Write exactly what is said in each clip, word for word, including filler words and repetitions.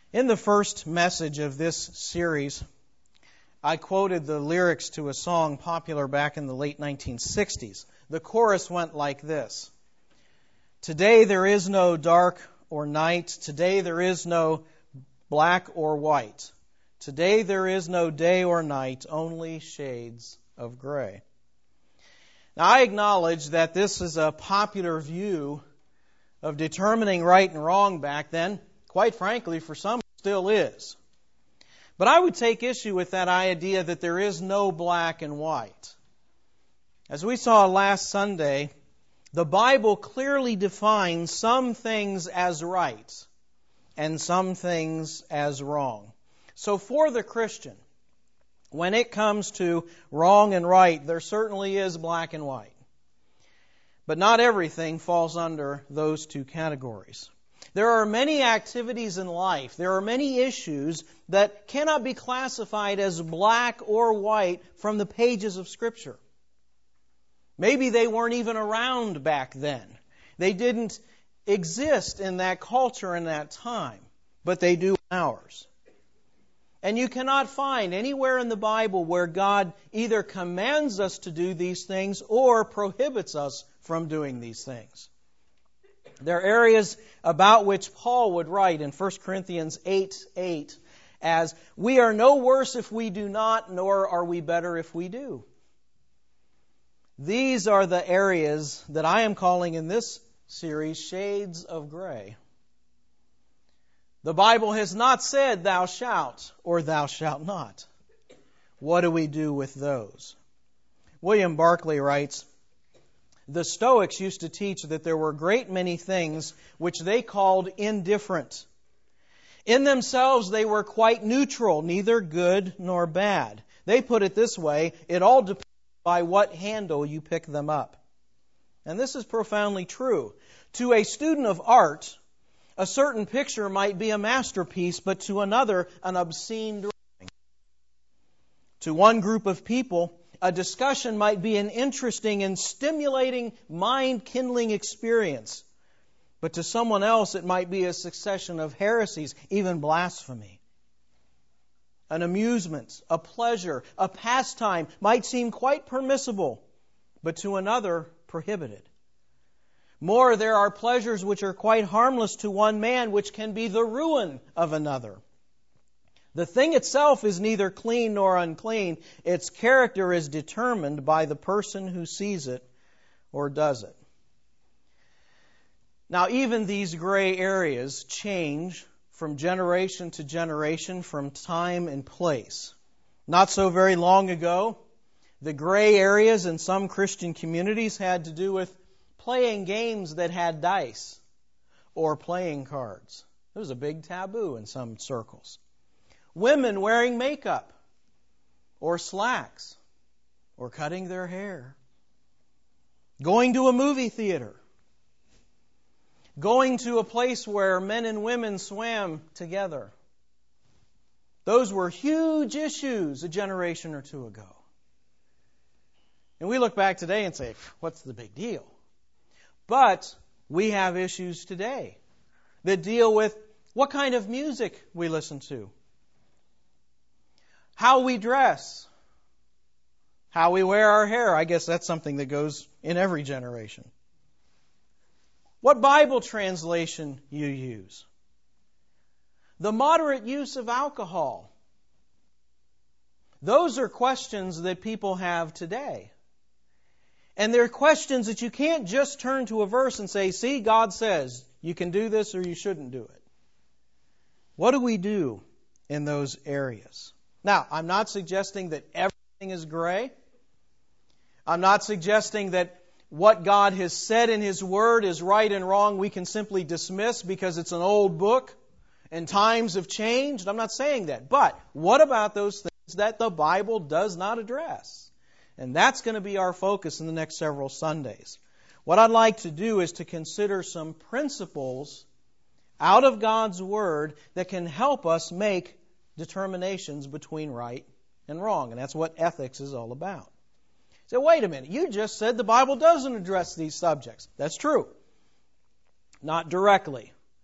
In the first message of this series, I quoted the lyrics to a song popular back in the late nineteen sixties. The chorus went like this: "Today there is no dark or night. Today there is no black or white. Today there is no day or night, only shades of gray." Now, I acknowledge that this is a popular view of determining right and wrong back then. Quite frankly, for some, it still is. But I would take issue with that idea that there is no black and white. As we saw last Sunday, the Bible clearly defines some things as right and some things as wrong. So for the Christian, when it comes to wrong and right, there certainly is black and white. But not everything falls under those two categories. There are many activities in life, there are many issues that cannot be classified as black or white from the pages of Scripture. Maybe they weren't even around back then. They didn't exist in that culture in that time, but they do in ours. And you cannot find anywhere in the Bible where God either commands us to do these things or prohibits us from doing these things. There are areas about which Paul would write in First Corinthians eight eight as, "We are no worse if we do not, nor are we better if we do." These are the areas that I am calling in this series shades of gray. The Bible has not said, "Thou shalt," or "Thou shalt not." What do we do with those? William Barclay writes, "The Stoics used to teach that there were a great many things which they called indifferent. In themselves they were quite neutral, neither good nor bad. They put it this way: it all depends by what handle you pick them up." And this is profoundly true. To a student of art, a certain picture might be a masterpiece, but to another, an obscene drawing. To one group of people, a discussion might be an interesting and stimulating, mind-kindling experience. But to someone else, it might be a succession of heresies, even blasphemy. An amusement, a pleasure, a pastime might seem quite permissible, but to another, prohibited. More, there are pleasures which are quite harmless to one man, which can be the ruin of another. The thing itself is neither clean nor unclean. Its character is determined by the person who sees it or does it. Now, even these gray areas change from generation to generation, from time and place. Not so very long ago, the gray areas in some Christian communities had to do with playing games that had dice or playing cards. It was a big taboo in some circles. Women wearing makeup or slacks or cutting their hair. Going to a movie theater. Going to a place where men and women swam together. Those were huge issues a generation or two ago. And we look back today and say, what's the big deal? But we have issues today that deal with what kind of music we listen to, how we dress, how we wear our hair. I guess that's something that goes in every generation. What Bible translation you use. The moderate use of alcohol. Those are questions that people have today. And they're questions that you can't just turn to a verse and say, see, God says you can do this or you shouldn't do it. What do we do in those areas? Now, I'm not suggesting that everything is gray. I'm not suggesting that what God has said in His Word is right and wrong we can simply dismiss because it's an old book and times have changed. I'm not saying that. But what about those things that the Bible does not address? And that's going to be our focus in the next several Sundays. What I'd like to do is to consider some principles out of God's Word that can help us make determinations between right and wrong. And that's what ethics is all about. So wait a minute, you just said the Bible doesn't address these subjects. That's true. Not directly.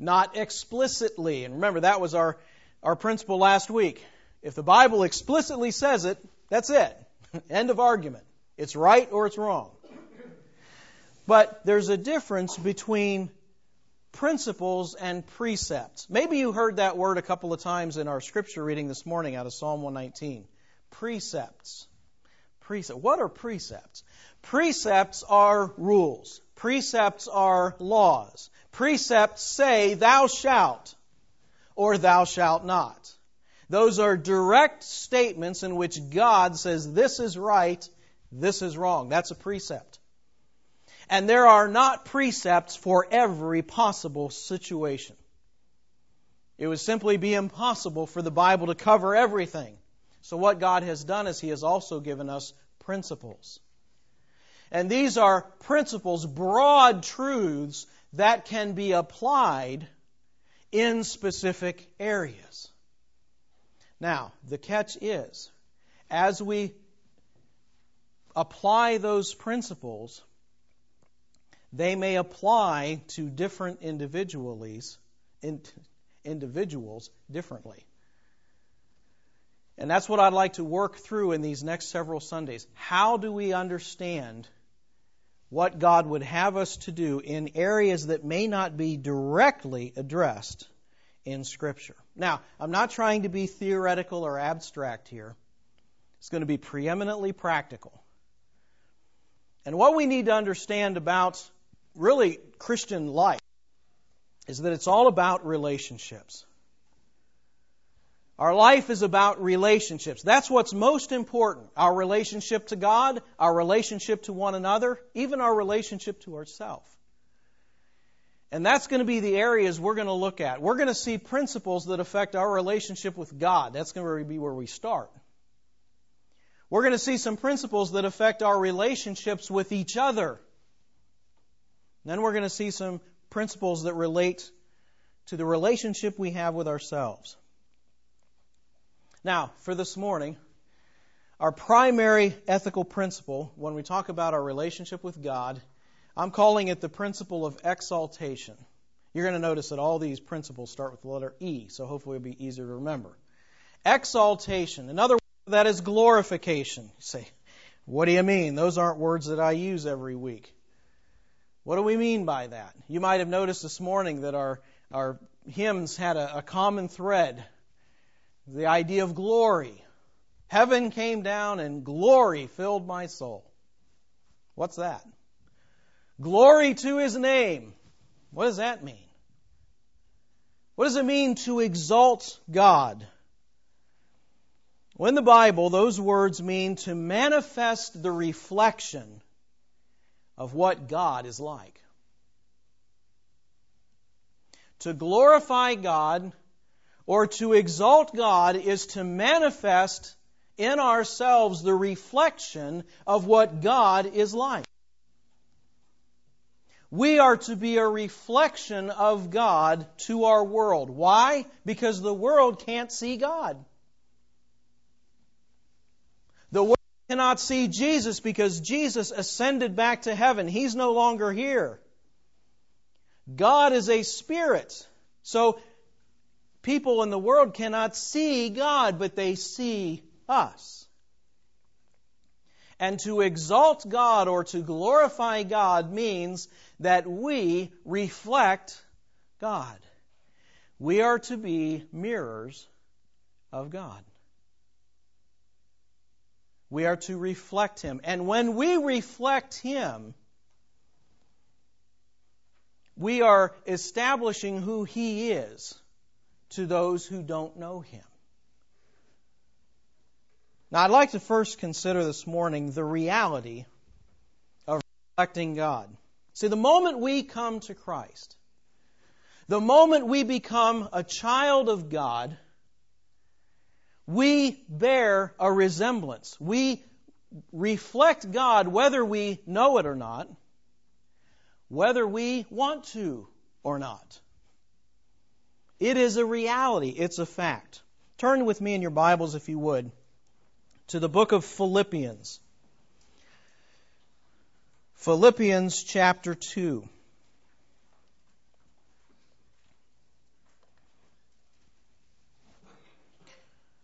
not explicitly. And remember, that was our, our principle last week. If the Bible explicitly says it, that's it. End of argument. It's right or it's wrong. But there's a difference between principles and precepts. Maybe you heard that word a couple of times in our scripture reading this morning out of Psalm one nineteen. Precepts. Precept. What are precepts? Precepts are rules. Precepts are laws. Precepts say, thou shalt, or thou shalt not. Those are direct statements in which God says, this is right, this is wrong. That's a precept. And there are not precepts for every possible situation. It would simply be impossible for the Bible to cover everything. So what God has done is He has also given us principles. And these are principles, broad truths that can be applied in specific areas. Now, the catch is, as we apply those principles, they may apply to different individuals, individuals differently. And that's what I'd like to work through in these next several Sundays. How do we understand what God would have us to do in areas that may not be directly addressed in Scripture? Now, I'm not trying to be theoretical or abstract here. It's going to be preeminently practical. And what we need to understand about really Christian life is that it's all about relationships. Our life is about relationships. That's what's most important. Our relationship to God, our relationship to one another, even our relationship to ourselves. And that's going to be the areas we're going to look at. We're going to see principles that affect our relationship with God. That's going to be where we start. We're going to see some principles that affect our relationships with each other. Then we're going to see some principles that relate to the relationship we have with ourselves. Now, for this morning, our primary ethical principle, when we talk about our relationship with God, I'm calling it the principle of exaltation. You're going to notice that all these principles start with the letter E, so hopefully it'll be easier to remember. Exaltation. Another word that is glorification. You say, what do you mean? Those aren't words that I use every week. What do we mean by that? You might have noticed this morning that our, our hymns had a, a common thread. The idea of glory. Heaven came down and glory filled my soul. What's that? Glory to His name. What does that mean? What does it mean to exalt God? Well, in the Bible, those words mean to manifest the reflection of what God is like. To glorify God or to exalt God is to manifest in ourselves the reflection of what God is like. We are to be a reflection of God to our world. Why? Because the world can't see God. The world cannot see Jesus because Jesus ascended back to heaven. He's no longer here. God is a spirit. So people in the world cannot see God, but they see us. And to exalt God or to glorify God means that we reflect God. We are to be mirrors of God. We are to reflect Him. And when we reflect Him, we are establishing who He is to those who don't know Him. Now, I'd like to first consider this morning the reality of reflecting God. See, the moment we come to Christ, the moment we become a child of God, we bear a resemblance. We reflect God whether we know it or not, whether we want to or not. It is a reality. It's a fact. Turn with me in your Bibles, if you would, to the book of Philippians. Philippians chapter two.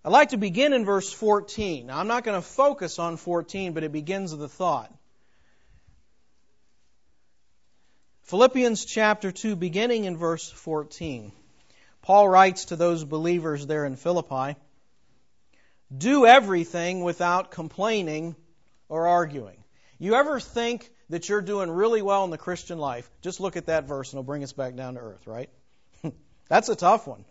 I'd like to begin in verse fourteen. Now, I'm not going to focus on fourteen, but it begins with a thought. Philippians chapter two, beginning in verse fourteen. Paul writes to those believers there in Philippi, "Do everything without complaining or arguing." You ever think that you're doing really well in the Christian life? Just look at that verse and it'll bring us back down to earth, right? That's a tough one.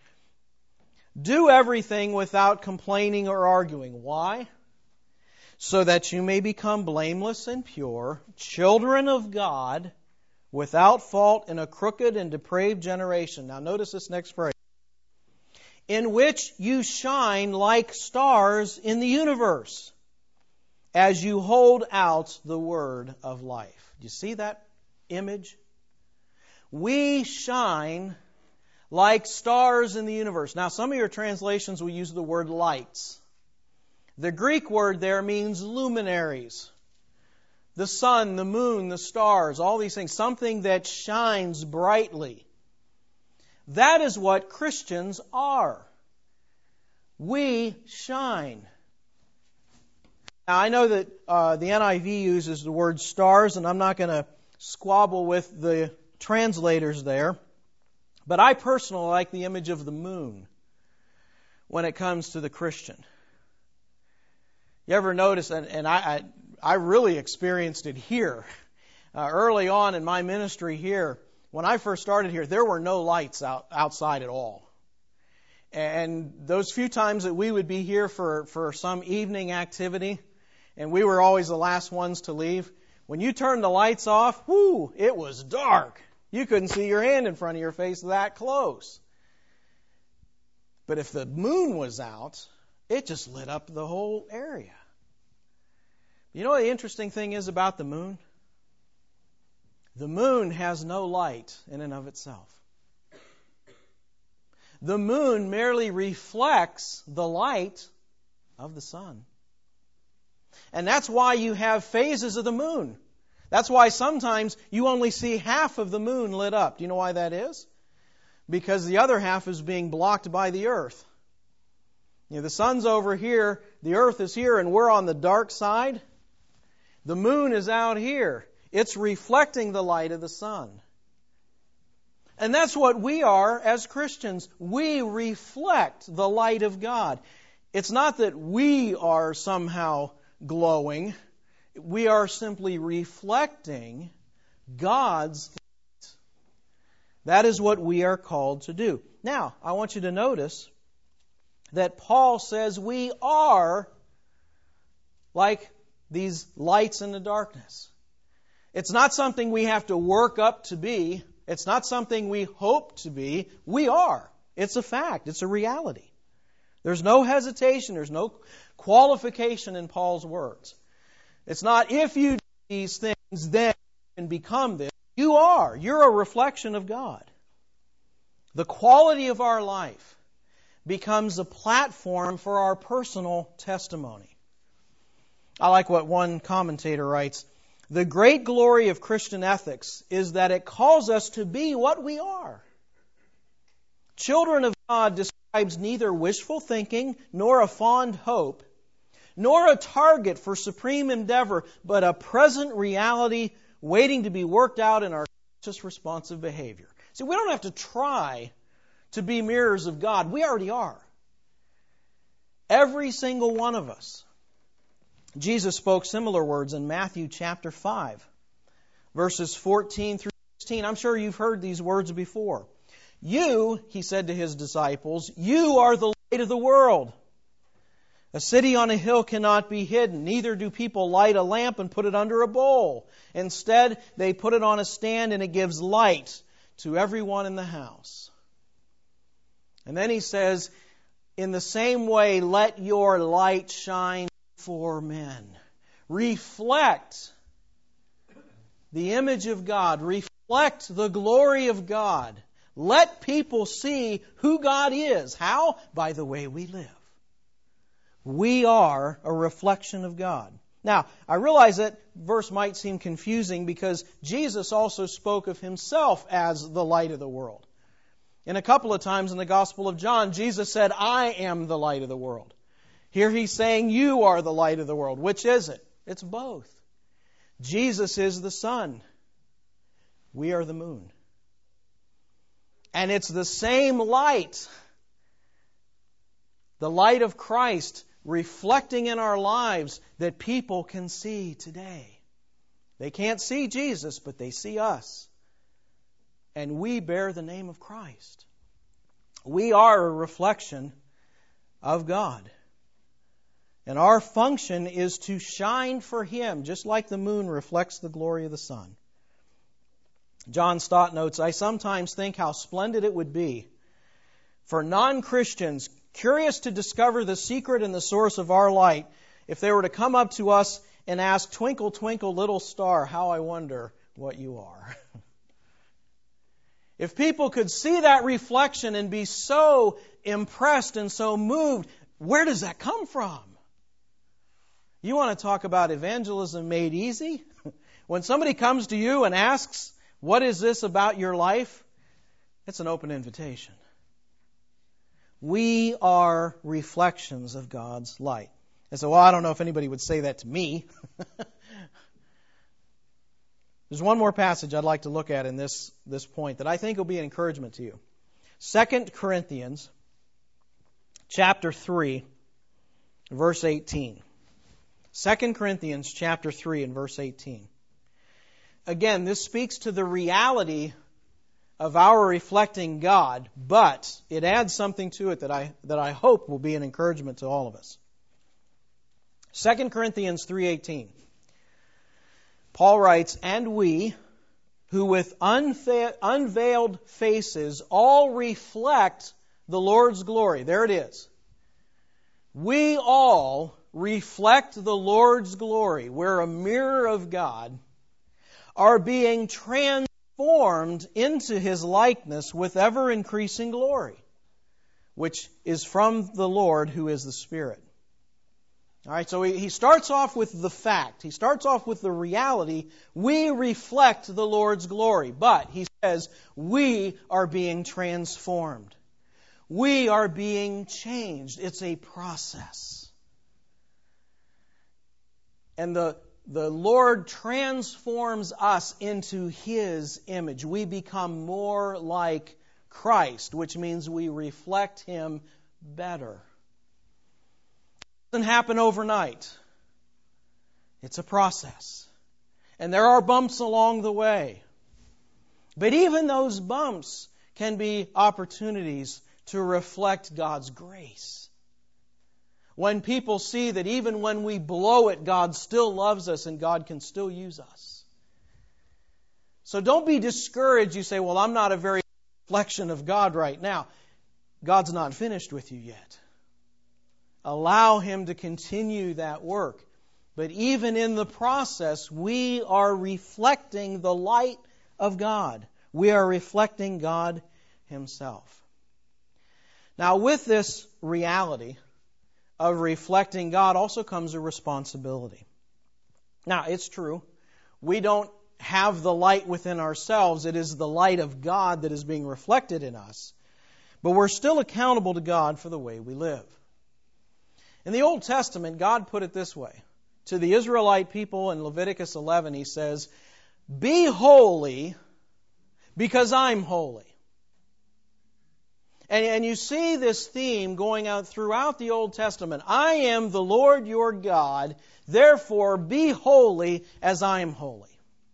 Do everything without complaining or arguing. Why? So that you may become blameless and pure, children of God, without fault in a crooked and depraved generation. Now notice this next phrase. In which you shine like stars in the universe, as you hold out the word of life. Do you see that image? We shine like stars in the universe. Now, some of your translations will use the word lights. The Greek word there means luminaries. The sun, the moon, the stars, all these things. Something that shines brightly. That is what Christians are. We shine. Now, I know that uh, the N I V uses the word stars, and I'm not going to squabble with the translators there. But I personally like the image of the moon when it comes to the Christian. You ever notice, and, and I, I, I really experienced it here. Uh, early on in my ministry here, when I first started here, there were no lights out, outside at all. And those few times that we would be here for, for some evening activity, and we were always the last ones to leave, when you turned the lights off, whoo, it was dark. You couldn't see your hand in front of your face that close. But if the moon was out, it just lit up the whole area. You know what the interesting thing is about the moon? The moon has no light in and of itself. The moon merely reflects the light of the sun. And that's why you have phases of the moon. That's why sometimes you only see half of the moon lit up. Do you know why that is? Because the other half is being blocked by the earth. You know, the sun's over here, the earth is here, and we're on the dark side. The moon is out here. It's reflecting the light of the sun. And that's what we are as Christians. We reflect the light of God. It's not that we are somehow glowing. We are simply reflecting God's light. That is what we are called to do. Now, I want you to notice that Paul says we are like these lights in the darkness. It's not something we have to work up to be. It's not something we hope to be. We are. It's a fact. It's a reality. There's no hesitation. There's no qualification in Paul's words. It's not if you do these things, then you can become this. You are. You're a reflection of God. The quality of our life becomes a platform for our personal testimony. I like what one commentator writes. The great glory of Christian ethics is that it calls us to be what we are. Children of God describes neither wishful thinking nor a fond hope, nor a target for supreme endeavor, but a present reality waiting to be worked out in our conscious responsive behavior. See, we don't have to try to be mirrors of God. We already are. Every single one of us. Jesus spoke similar words in Matthew chapter five, verses fourteen through sixteen. I'm sure you've heard these words before. You, he said to his disciples, you are the light of the world. A city on a hill cannot be hidden. Neither do people light a lamp and put it under a bowl. Instead, they put it on a stand and it gives light to everyone in the house. And then he says, in the same way, let your light shine before men. Reflect the image of God. Reflect the glory of God. Let people see who God is. How? By the way we live. We are a reflection of God. Now, I realize that verse might seem confusing because Jesus also spoke of himself as the light of the world. And a couple of times in the Gospel of John, Jesus said, I am the light of the world. Here he's saying, you are the light of the world. Which is it? It's both. Jesus is the sun. We are the moon. And it's the same light, the light of Christ, reflecting in our lives that people can see today. They can't see Jesus, but they see us. And we bear the name of Christ. We are a reflection of God. And our function is to shine for Him, just like the moon reflects the glory of the sun. John Stott notes, I sometimes think how splendid it would be for non-Christians curious to discover the secret and the source of our light if they were to come up to us and ask, twinkle, twinkle, little star, how I wonder what you are. If people could see that reflection and be so impressed and so moved, where does that come from? You want to talk about evangelism made easy? When somebody comes to you and asks, what is this about your life? It's an open invitation. We are reflections of God's light. And so, well, I don't know if anybody would say that to me. There's one more passage I'd like to look at in this, this point that I think will be an encouragement to you. Second Corinthians chapter three, verse eighteen. Second Corinthians chapter three and verse eighteen. Again, this speaks to the reality of our reflecting God, but it adds something to it that I that I hope will be an encouragement to all of us. Second Corinthians three eighteen. Paul writes, and we, who with unfa- unveiled faces all reflect the Lord's glory. There it is. We all reflect the Lord's glory. We're a mirror of God. Are being transformed into His likeness with ever-increasing glory, which is from the Lord who is the Spirit. All right, so he starts off with the fact. He starts off with the reality. We reflect the Lord's glory. But, he says, we are being transformed. We are being changed. It's a process. And the, the Lord transforms us into His image. We become more like Christ, which means we reflect Him better. Doesn't happen overnight. It's a process. And there are bumps along the way. But even those bumps can be opportunities to reflect God's grace. When people see that even when we blow it, God still loves us and God can still use us. So don't be discouraged. You say, well, I'm not a very reflection of God right now. God's not finished with you yet. Allow Him to continue that work. But even in the process, we are reflecting the light of God. We are reflecting God Himself. Now, with this reality of reflecting God also comes a responsibility. Now, it's true. We don't have the light within ourselves. It is the light of God that is being reflected in us. But we're still accountable to God for the way we live. In the Old Testament, God put it this way. To the Israelite people in Leviticus eleven, He says, be holy because I'm holy. And, and you see this theme going out throughout the Old Testament. I am the Lord your God, therefore be holy as I am holy.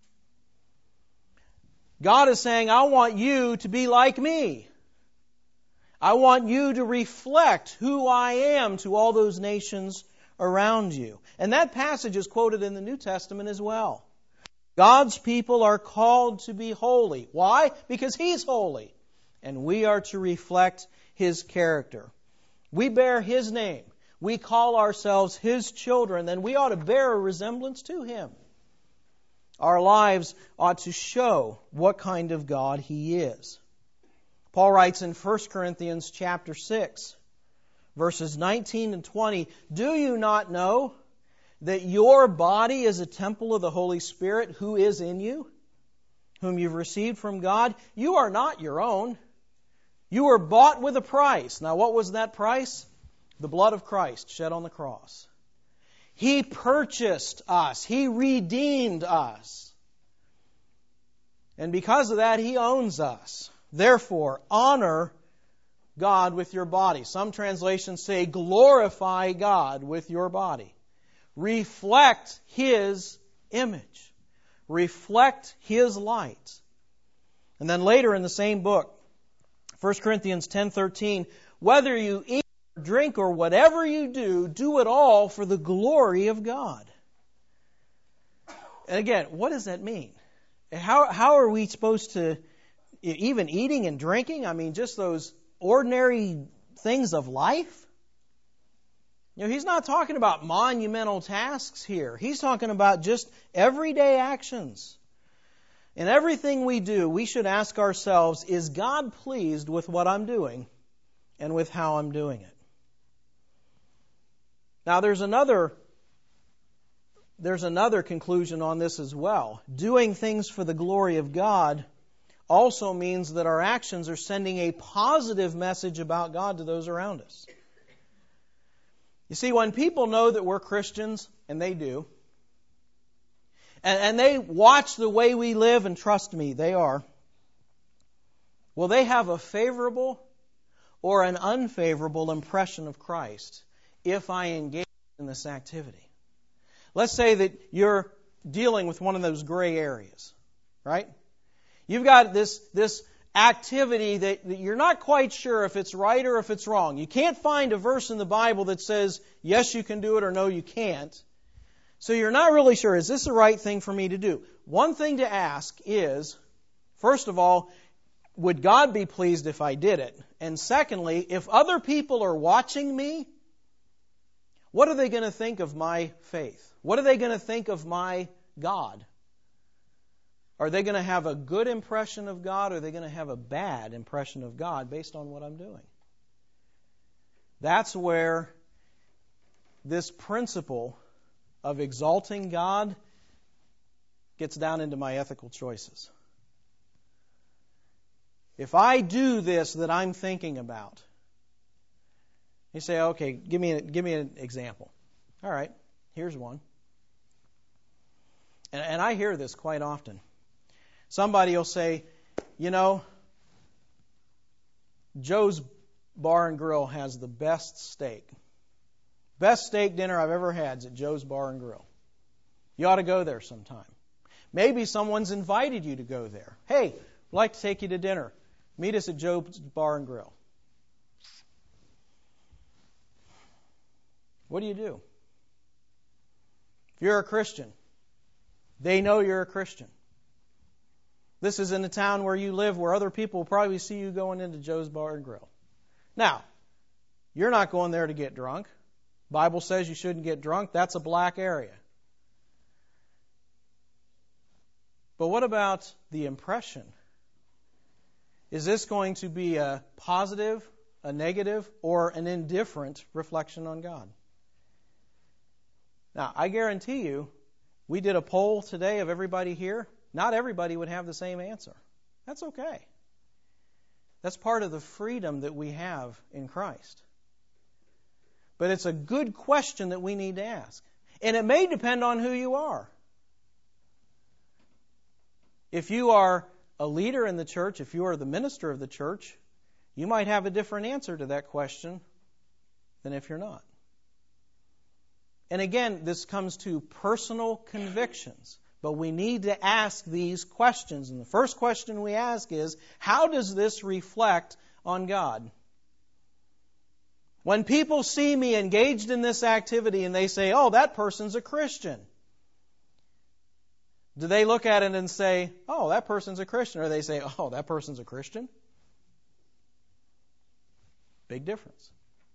God is saying, I want you to be like me. I want you to reflect who I am to all those nations around you. And that passage is quoted in the New Testament as well. God's people are called to be holy. Why? Because He's holy. And we are to reflect His character. We bear His name. We call ourselves His children. Then we ought to bear a resemblance to Him. Our lives ought to show what kind of God He is. Paul writes in First Corinthians chapter six, verses nineteen and twenty, do you not know that your body is a temple of the Holy Spirit who is in you, whom you've received from God? You are not your own. You were bought with a price. Now, what was that price? The blood of Christ shed on the cross. He purchased us. He redeemed us. And because of that, He owns us. Therefore, honor God with your body. Some translations say glorify God with your body. Reflect His image. Reflect His light. And then later in the same book, First Corinthians ten thirteen, whether you eat or drink or whatever you do, do it all for the glory of God. And again, what does that mean? How how are we supposed to, even eating and drinking, I mean, just those ordinary things of life? You know, he's not talking about monumental tasks here. He's talking about just everyday actions. In everything we do, we should ask ourselves, is God pleased with what I'm doing and with how I'm doing it? Now, there's another there's another conclusion on this as well. Doing things for the glory of God also means that our actions are sending a positive message about God to those around us. You see, when people know that we're Christians, and they do, and, and they watch the way we live, and trust me, they are, will they have a favorable or an unfavorable impression of Christ if I engage in this activity? Let's say that you're dealing with one of those gray areas, right? You've got this, this activity that, that you're not quite sure if it's right or if it's wrong. You can't find a verse in the Bible that says, yes, you can do it, or no, you can't. So you're not really sure, is this the right thing for me to do? One thing to ask is, first of all, would God be pleased if I did it? And secondly, if other people are watching me, what are they going to think of my faith? What are they going to think of my God? Are they going to have a good impression of God, or are they going to have a bad impression of God based on what I'm doing? That's where this principle of exalting God gets down into my ethical choices. If I do this that I'm thinking about, you say, okay, give me a, give me an example. All right, here's one. And, and I hear this quite often. Somebody will say, you know, Joe's Bar and Grill has the best steak. Best steak dinner I've ever had is at Joe's Bar and Grill. You ought to go there sometime. Maybe someone's invited you to go there. Hey, I'd like to take you to dinner. Meet us at Joe's Bar and Grill. What do you do? If you're a Christian, they know you're a Christian. This is in the town where you live, where other people will probably see you going into Joe's Bar and Grill. Now, you're not going there to get drunk. The Bible says you shouldn't get drunk. That's a black area. But what about the impression? Is this going to be a positive, a negative, or an indifferent reflection on God? Now, I guarantee you, we did a poll today of everybody here. Not everybody would have the same answer. That's okay. That's part of the freedom that we have in Christ. But it's a good question that we need to ask. And it may depend on who you are. If you are a leader in the church, if you are the minister of the church, you might have a different answer to that question than if you're not. And again, this comes to personal convictions. But we need to ask these questions. And the first question we ask is, how does this reflect on God? When people see me engaged in this activity and they say, oh, that person's a Christian, do they look at it and say, oh, that person's a Christian? Or they say, oh, that person's a Christian? Big difference.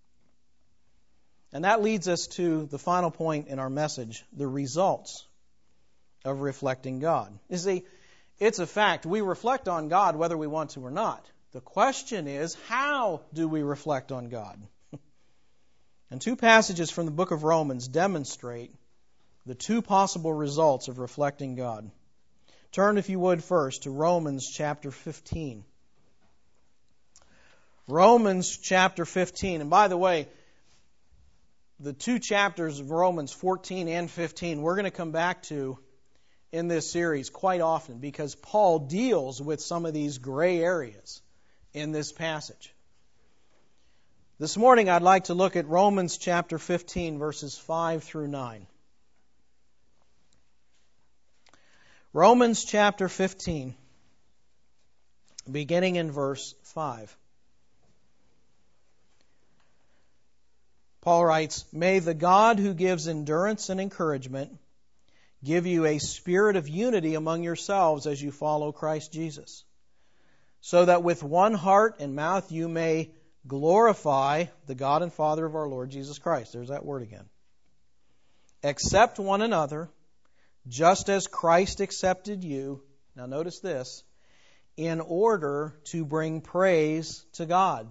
And that leads us to the final point in our message, the results of reflecting God. You see, it's a fact. We reflect on God whether we want to or not. The question is, how do we reflect on God? And two passages from the book of Romans demonstrate the two possible results of reflecting God. Turn, if you would, first to Romans chapter fifteen. Romans chapter fifteen. And by the way, the two chapters of Romans fourteen and fifteen we're going to come back to in this series quite often because Paul deals with some of these gray areas in this passage. This morning I'd like to look at Romans chapter fifteen, verses five through nine. Romans chapter fifteen, beginning in verse five. Paul writes, "May the God who gives endurance and encouragement give you a spirit of unity among yourselves as you follow Christ Jesus, so that with one heart and mouth you may glorify the God and Father of our Lord Jesus Christ." There's that word again. "Accept one another, just as Christ accepted you," now notice this, "in order to bring praise to God."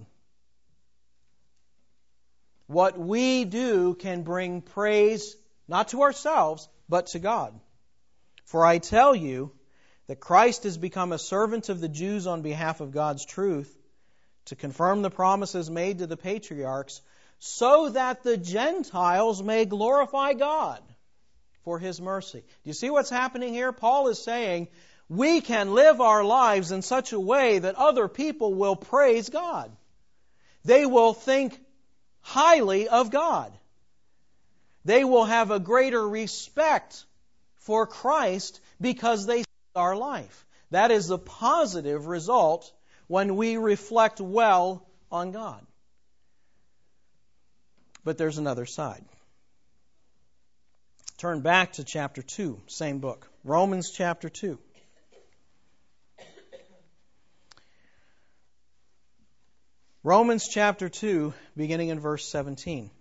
What we do can bring praise not to ourselves, but to God. "For I tell you that Christ has become a servant of the Jews on behalf of God's truth, to confirm the promises made to the patriarchs, so that the Gentiles may glorify God for His mercy." Do you see what's happening here? Paul is saying we can live our lives in such a way that other people will praise God. They will think highly of God. They will have a greater respect for Christ because they see our life. That is the positive result when we reflect well on God. But there's another side. Turn back to chapter two, same book. Romans chapter two. Romans chapter two, beginning in verse seventeen.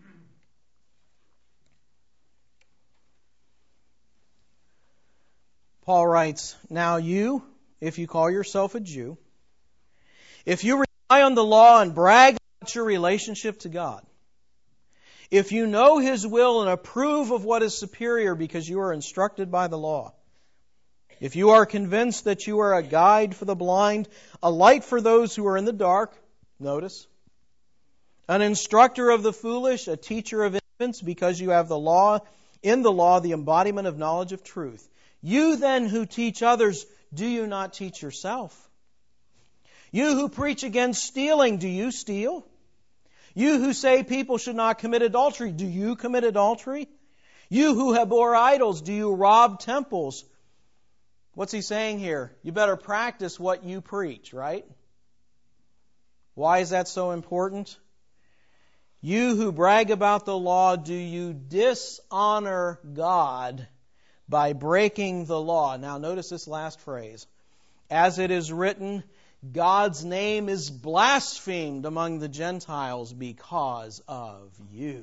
Paul writes, "Now you, if you call yourself a Jew, if you rely on the law and brag about your relationship to God, if you know His will and approve of what is superior because you are instructed by the law, if you are convinced that you are a guide for the blind, a light for those who are in the dark," notice, "an instructor of the foolish, a teacher of infants, because you have the law, in the law, the embodiment of knowledge of truth. You then who teach others, do you not teach yourself? You who preach against stealing, do you steal? You who say people should not commit adultery, do you commit adultery? You who abhor idols, do you rob temples?" What's he saying here? You better practice what you preach, right? Why is that so important? "You who brag about the law, do you dishonor God by breaking the law?" Now notice this last phrase. "As it is written, God's name is blasphemed among the Gentiles because of you."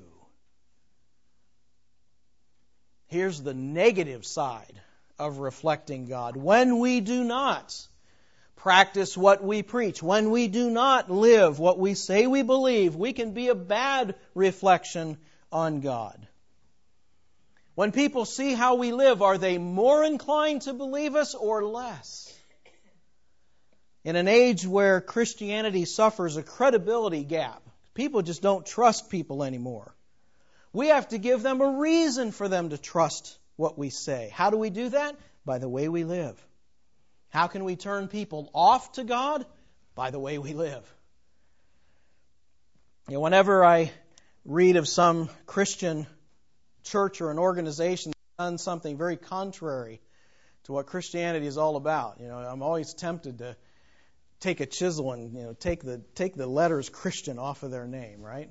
Here's the negative side of reflecting God. When we do not practice what we preach, when we do not live what we say we believe, we can be a bad reflection on God. When people see how we live, are they more inclined to believe us or less? In an age where Christianity suffers a credibility gap, people just don't trust people anymore. We have to give them a reason for them to trust what we say. How do we do that? By the way we live. How can we turn people off to God? By the way we live. You know, whenever I read of some Christian church or an organization that's done something very contrary to what Christianity is all about, you know, I'm always tempted to take a chisel and, you know, take the take the letters Christian off of their name, right?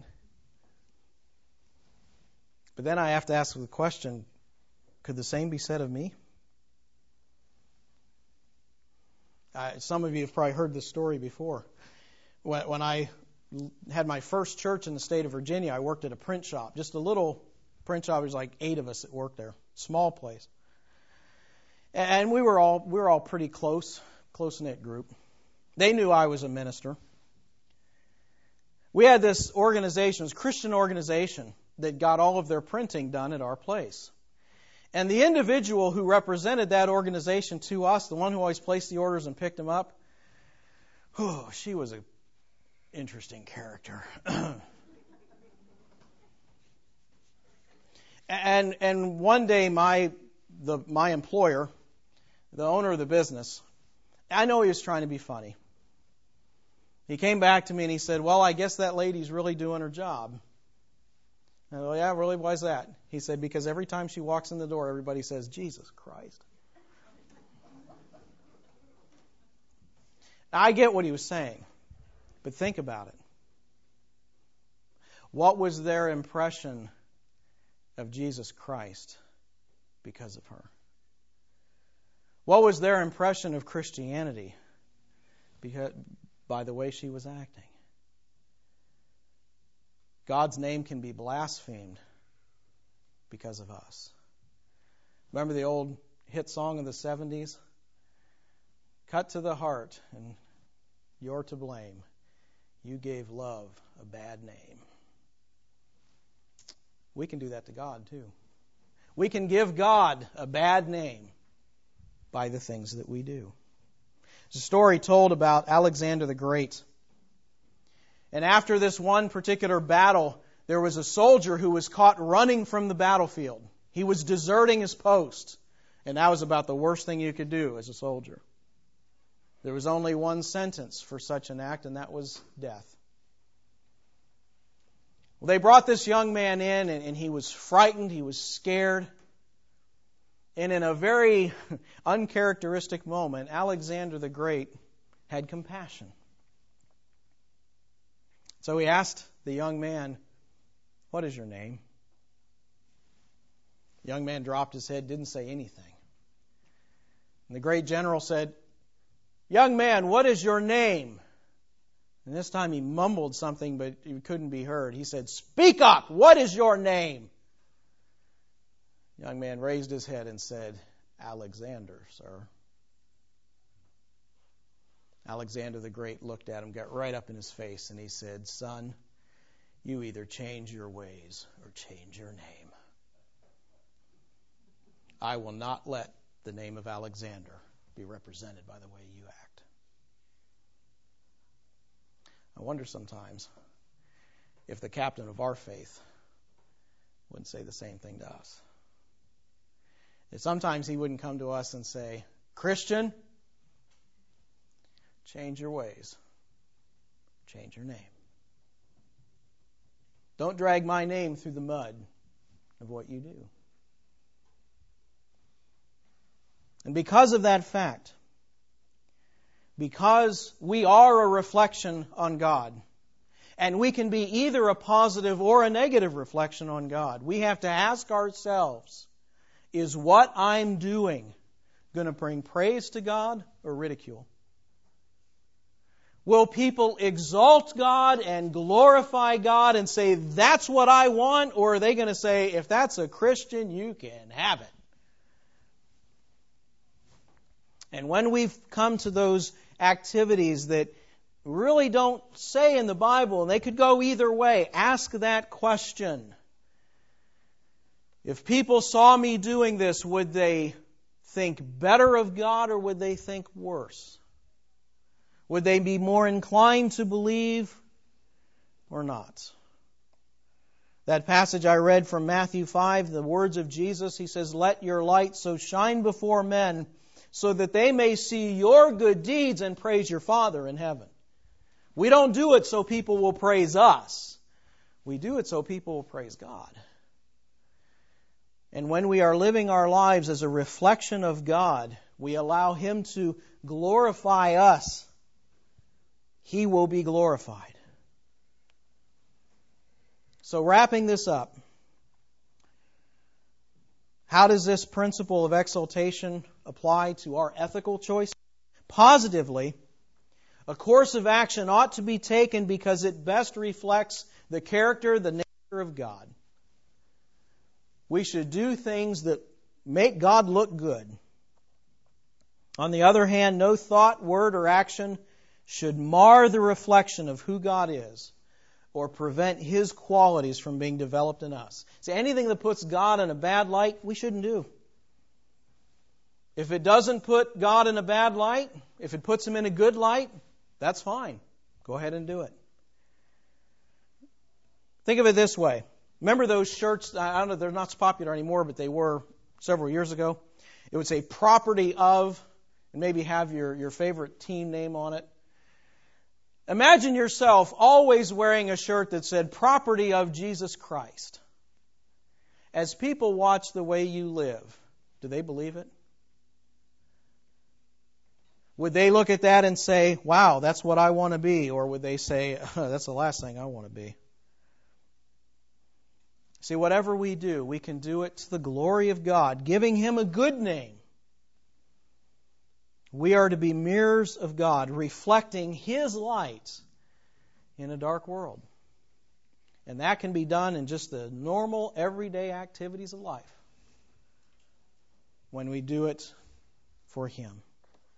But then I have to ask the question, could the same be said of me? Uh, some of you have probably heard this story before. When, when I had my first church in the state of Virginia, I worked at a print shop, just a little print shop. There was like eight of us that worked there, small place, and we were all we were all pretty close, close knit group. They knew I was a minister. We had this organization, it was a Christian organization, that got all of their printing done at our place. And the individual who represented that organization to us, the one who always placed the orders and picked them up, oh, she was a interesting character. and and one day my the my employer, the owner of the business, I know he was trying to be funny. He came back to me and he said, "Well, I guess that lady's really doing her job." I go, "Yeah, really? Why's that?" He said, "Because every time she walks in the door, everybody says, 'Jesus Christ.'" Now, I get what he was saying, but think about it. What was their impression of Jesus Christ because of her? What was their impression of Christianity because, by the way she was acting? God's name can be blasphemed because of us. Remember the old hit song of the seventies? Cut to the heart, and you're to blame. You gave love a bad name. We can do that to God too. We can give God a bad name by the things that we do. There's a story told about Alexander the Great. And after this one particular battle, there was a soldier who was caught running from the battlefield. He was deserting his post. And that was about the worst thing you could do as a soldier. There was only one sentence for such an act, and that was death. Well, they brought this young man in, and, and he was frightened, he was scared. And in a very uncharacteristic moment, Alexander the Great had compassion. So he asked the young man, "What is your name?" The young man dropped his head, didn't say anything. And the great general said, "Young man, what is your name?" And this time he mumbled something, but it couldn't be heard. He said, "Speak up! What is your name?" The young man raised his head and said, "Alexander, sir." Alexander the Great looked at him, got right up in his face, and he said, "Son, you either change your ways or change your name. I will not let the name of Alexander be represented by the way you act." I wonder sometimes if the captain of our faith wouldn't say the same thing to us. If sometimes he wouldn't come to us and say, "Christian, change your ways, change your name. Don't drag my name through the mud of what you do." And because of that fact, because we are a reflection on God, and we can be either a positive or a negative reflection on God, we have to ask ourselves, is what I'm doing going to bring praise to God or ridicule? Will people exalt God and glorify God and say, "That's what I want"? Or are they going to say, "If that's a Christian, you can have it"? And when we've come to those activities that really don't say in the Bible, and they could go either way, ask that question. If people saw me doing this, would they think better of God or would they think worse? Would they be more inclined to believe or not? That passage I read from Matthew five, the words of Jesus, he says, "Let your light so shine before men so that they may see your good deeds and praise your Father in heaven." We don't do it so people will praise us. We do it so people will praise God. And when we are living our lives as a reflection of God, we allow Him to glorify us. He will be glorified. So wrapping this up, how does this principle of exaltation apply to our ethical choices? Positively, a course of action ought to be taken because it best reflects the character, the nature of God. We should do things that make God look good. On the other hand, no thought, word, or action should mar the reflection of who God is or prevent His qualities from being developed in us. See, anything that puts God in a bad light, we shouldn't do. If it doesn't put God in a bad light, if it puts Him in a good light, that's fine. Go ahead and do it. Think of it this way. Remember those shirts? I don't know, they're not so popular anymore, but they were several years ago. It would say property of, and maybe have your, your favorite team name on it. Imagine yourself always wearing a shirt that said property of Jesus Christ. As people watch the way you live, do they believe it? Would they look at that and say, wow, that's what I want to be? Or would they say, oh, that's the last thing I want to be? See, whatever we do, we can do it to the glory of God, giving Him a good name. We are to be mirrors of God, reflecting His light in a dark world. And that can be done in just the normal, everyday activities of life when we do it for Him.